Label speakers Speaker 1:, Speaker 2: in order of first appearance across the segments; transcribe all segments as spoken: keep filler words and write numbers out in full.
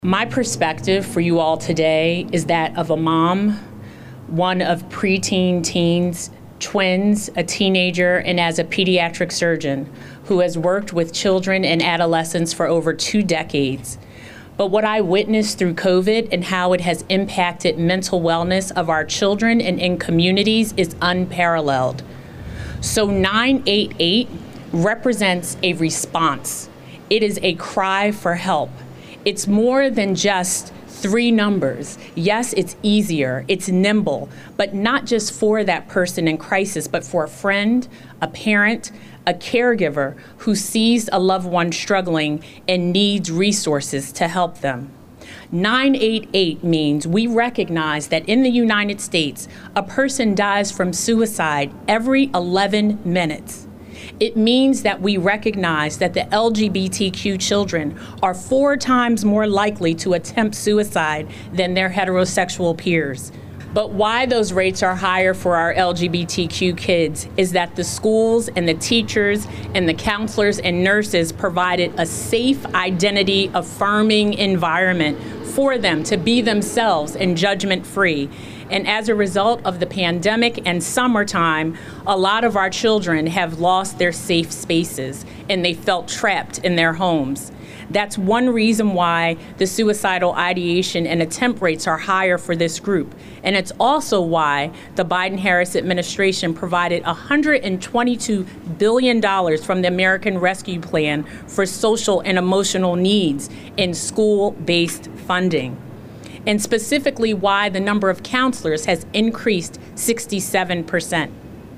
Speaker 1: My perspective for you all today is that of a mom, one of preteen teens, twins, a teenager, and as a pediatric surgeon who has worked with children and adolescents for over two decades. But what I witnessed through COVID and how it has impacted mental wellness of our children and in communities is unparalleled. So nine eight eight represents a response. It is a cry for help. It's more than just three numbers. Yes, it's easier, it's nimble, but not just for that person in crisis, but for a friend, a parent, a caregiver who sees a loved one struggling and needs resources to help them. nine eight eight means we recognize that in the United States, a person dies from suicide every eleven minutes. It means that we recognize that the L G B T Q children are four times more likely to attempt suicide than their heterosexual peers. But why those rates are higher for our L G B T Q kids is that the schools and the teachers and the counselors and nurses provided a safe, identity-affirming environment for them to be themselves and judgment-free. And as a result of the pandemic and summertime, a lot of our children have lost their safe spaces and they felt trapped in their homes. That's one reason why the suicidal ideation and attempt rates are higher for this group. And it's also why the Biden-Harris administration provided one hundred twenty-two billion dollars from the American Rescue Plan for social and emotional needs in school-based funding. And specifically why the number of counselors has increased sixty-seven percent.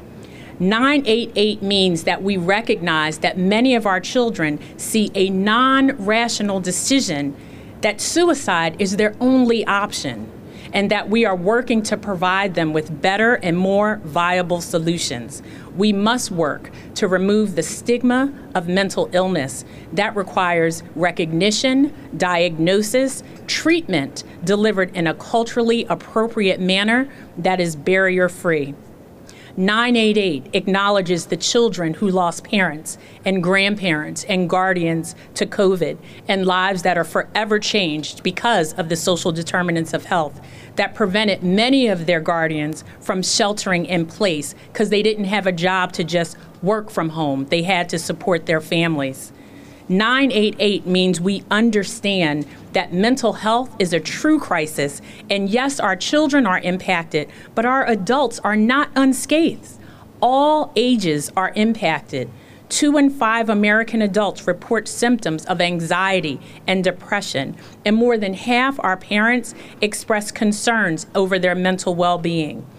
Speaker 1: nine eight eight means that we recognize that many of our children see a non-rational decision that suicide is their only option, and that we are working to provide them with better and more viable solutions. We must work to remove the stigma of mental illness that requires recognition, diagnosis, treatment delivered in a culturally appropriate manner that is barrier-free. nine eight eight acknowledges the children who lost parents and grandparents and guardians to COVID and lives that are forever changed because of the social determinants of health that prevented many of their guardians from sheltering in place because they didn't have a job to just work from home. They had to support their families. nine eight eight means we understand that mental health is a true crisis, and yes, our children are impacted, but our adults are not unscathed. All ages are impacted. Two in five American adults report symptoms of anxiety and depression, and more than half our parents express concerns over their mental well-being.